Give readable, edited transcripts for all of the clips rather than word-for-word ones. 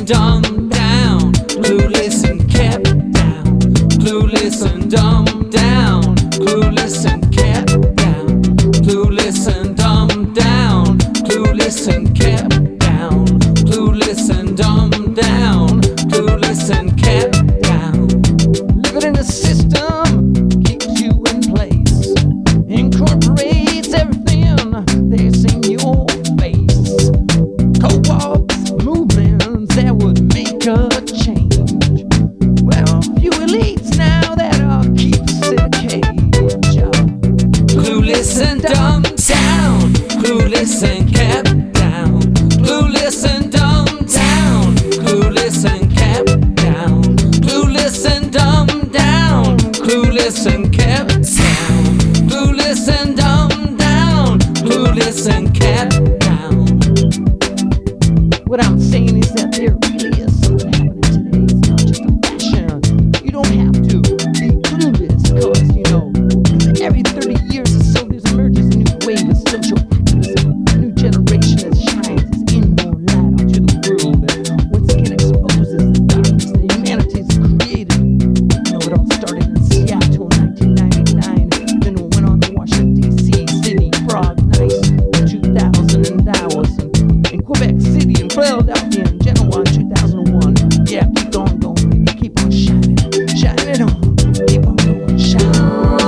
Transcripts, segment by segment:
and dumbed down, clueless and kept down, clueless and dumbed down, clueless and kept down, clueless and dumbed down, clueless and kept down, clueless and dumbed down, clueless and kept down. Living in a system keeps you in place, incorporates everything that's in your face, co-ops movements that would make a change. Well, few elites now that are keeps in a cage. Clueless and dumbed down, clueless and kept down, clueless and dumbed down, clueless and kept down, clueless and dumbed down, clueless and kept down, clueless and dumbed down, clueless and kept down. What I'm saying is that there really is something happening today. It's not just a fashion. You don't have to be clueless, cause you know, every 30 years or so there's emerges a new wave of social activism, a new generation that shines its inborn light onto the world and once again exposes the darkness that humanity's created. You know, it all started in Seattle in 1999, then it went on to Washington D.C., Sydney, Prague, Nice in 2000, and Dallas, and in Quebec City, and Philadelphia, and Genoa in 2001. Yeah, keep on going, baby, keep on shining, shining it on, keep on going, shining.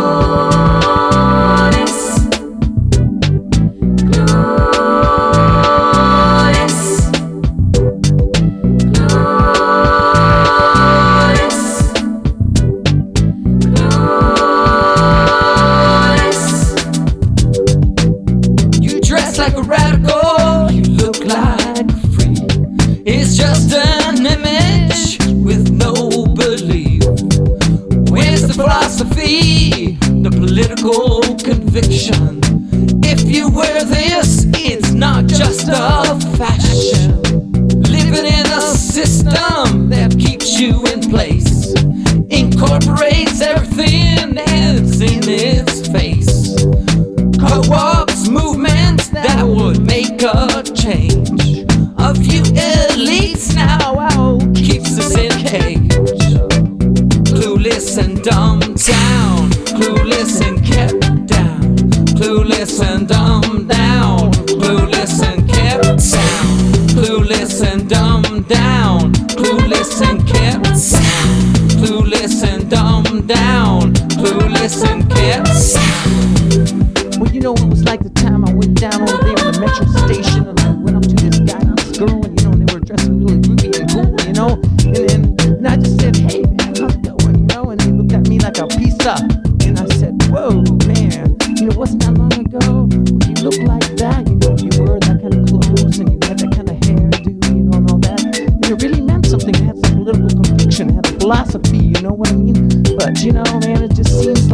You dress like a radical, you look like a freak. It's just an image with no belief. Where's the philosophy, the political conviction? If you wear this, it's not just a fashion. Living in a system that keeps you in place, incorporates everything that's in its face, co-ops movements that would make a change. A few elites now keeps us in cage. Clueless and dumbed down, clueless and kept down, clueless and dumbed down, clueless and kept down, clueless and dumbed down, clueless and kept down, clueless and dumbed down, clueless and kept down. Well, you know, it was like the time I went down over there in the metro station and I went up to this guy and this girl, and you know, they were dressing really groovy and cool, you know, and I just said, hey man, how's it going, you know, and they looked at me like a pizza, and I said, whoa man, you know, wasn't that long ago when you looked like that, you know, you wore that kind of clothes and you had that kind of hairdo, you know, and all that, and it really meant something. It had some political conviction, it had a philosophy, you know what I mean? But you know, man, it just seems